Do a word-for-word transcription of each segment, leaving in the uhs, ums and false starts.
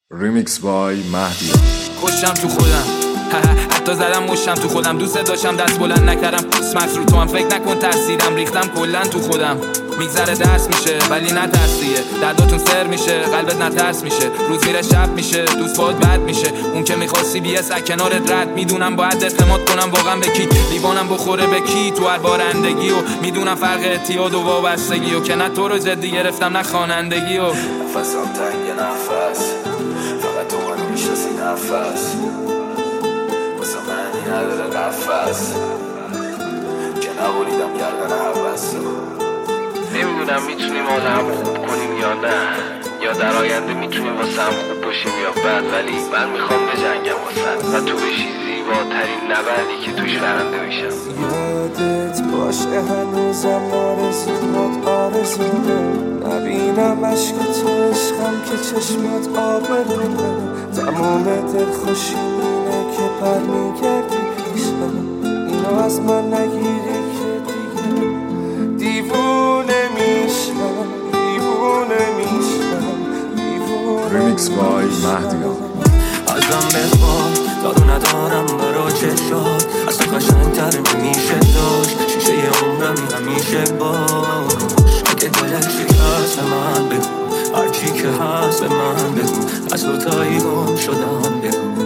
ریمیکس بای مهدی. خوشم تو خودم حتی زدم مشتم تو خودم، دوست داشتم دست بلند نکردم، اسمت رو تو هم فکر نکن ترسیدم، ریختم کلن تو خودم. میگذره درس میشه ولی نترسیه، درداتون سر میشه قلبت نترس میشه، روز میره شب میشه دوست باید بد میشه، اون که میخواستی بیه سک کنارت رد. میدونم باید اعتماد کنم واقعا به کی، لیوانم بخوره به کی تو هر بارندگی، و میدونم فرق اعتیاد و وابستگی، و که نه تو رو جدی گرفتم نه خوانندگی. و نفسم تنگ نفس، فقط تو منو میشناسی نفس، واسه معنی نداره قفص که نبولیدم گردن حوث. نمیدونم میتونیم آدم خوب کنیم یا نه، یا در آینده میتونیم واسه هم خوب باشیم یا بد، ولی من میخوام بجنگم واسه و تو بشی زیباترین نبردی که توش برنده میشم. یادت باشه هنوزم آرزوات آرزومه، نبینم عشق تو عشقم که چشمات آبرونه، تمام دلخوشی اینه که پر میگردی پیشم، اینو از من نگیری که دیگه دیوونه میشم، دیوونه میشم، دیوونه. ریمیکس بای مهدی. ازم بخواه دارو ندارم برا چشات، از تو قشنگ‌تر نمیشه داشت، شیشه عمرمی همیشه باش، اگه دلت شکست من بگو، هرچی که هست به من بگو، از تو تایی گم شدم بگو.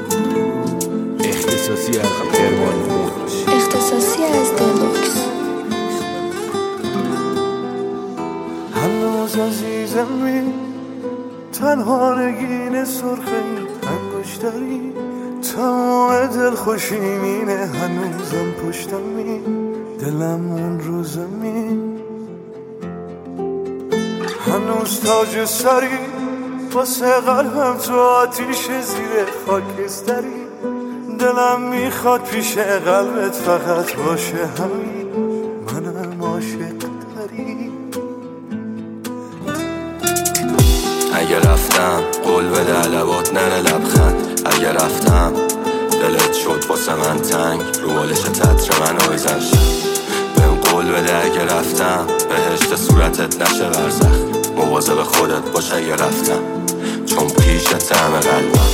اختصاصی از ارمان، اختصاصی از دلوکس. هنوز عزیزمی تنها رگین سرخه انگشتری، تمام دل خوشیمینه هنوزم پشتمی، دلم اون روزمی هنوز تاج سری، واسه قلبم تو آتیش زیر خاکستری، دلم میخواد پیش قلبت فقط باشه همین، منم عاشق داری. اگه رفتم قول بده لبات نره لبخند، اگه رفتم دلت شد واسه من تنگ، رو بالش تتر منو بزن شد، بهم قول بده اگه رفتم بهشت صورتت نشه برزخ، مواظب خودت باش اگه رفتم چون پیش طعم قلبم،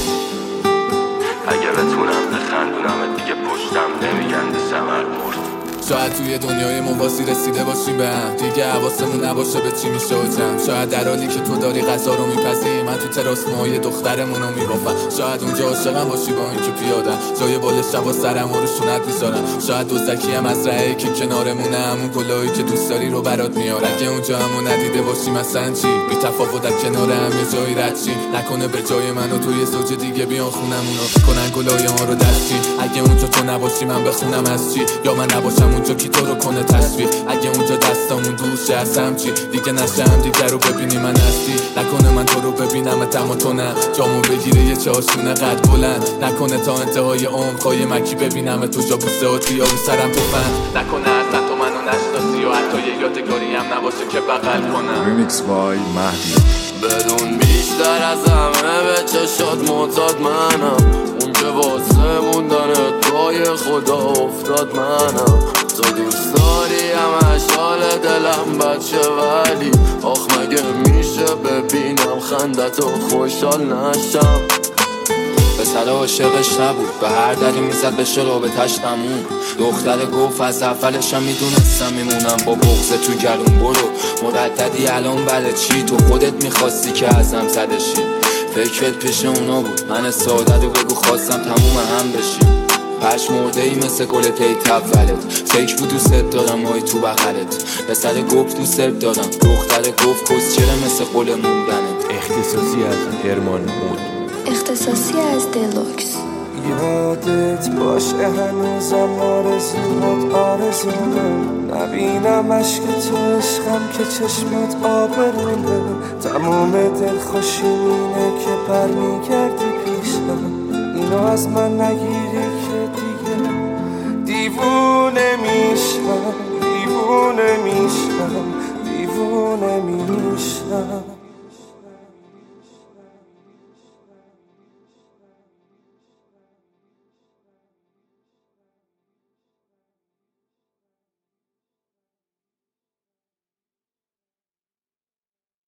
اگه بتونم بخندونم دیگه پشتم نمیگندی ثمر مرد. شاید توی دنیای موازی رسیده باشیم به هم، دیگه حواسمون نباشه به چی میشه و جمع، شاید در حالی که تو داری غذا رو میپزی من تو تراس موهای دخترمون رو میبافم، شاید اونجا عاشقم باشی با اینکه پیادم جای بال شبا سرم و روشونت میذارم، شاید دوزکی هم از رهی که کنارمونه، همون گلایی که دوست داری رو برات میارم، اگه اونجا همون ندیده باشی مثلا چی، بی تفاوت در کنار هم یه جایی رد چی، نکنه به جای من و تو یه زوج دیگه بیان خونمونو کنن گلای ما رو دستی، اگه اونجا تو نباشی من بخونم از چی، یا من نباشم اونجا کی تو رو کنه تصویر، اگه اونجا دستامون دوست هستم چی، دیگه نشم دیگه رو ببینی من هستی، نکنه من تو رو ببینم تما تو نه، جامو بگیره یه چاشونه قد بلند، نکنه تا انتهای عمر خواهی مکی ببینم تو جا بوسه و یا رو سرم تو فن، نکنه اصلا تو منو نشناسی و حتی یه یادگاری هم نباشه که بغل کنم. ریمیکس بای مهدی. بدون بیشتر از همه به چشات معتاد منم، اون که واسه موندن توی خدا افتاد منم، تو دوست داری همش حال دلم بچه، ولی آخ مگه میشه ببینم خندت و خوشحال نشم. پسر عاشقش نبود به هر دری میزد بشه رابطش تموم، دختر گفت از اولشم میدونستم میمونم با بغض تو گلوم، برو مرددی الان برای چی، تو خودت میخواستی که ازم زدشی، فکرت پیش اونا بود من ساده رو بگو خواستم تموم هم بشی، پش مرده ای مثل گل تیت اولت، فکر بود دوست دارم مای تو بغلت، پسر گفت دوست دارم، دختر گفت کس چرا مثل قول موندنت. اختصاصی از ارمان مود. اختصاصی از دلوکس. یادت باشه هنوزم آرزوات آرزومه، نبینم عشق تو عشقم که چشمات آبرونه، تمام دلخوشی اینه که پر میگردی پیشم، اینو از من نگیری که دیگه دیوونه میشم، دیوونه میشم، دیوونه میشم.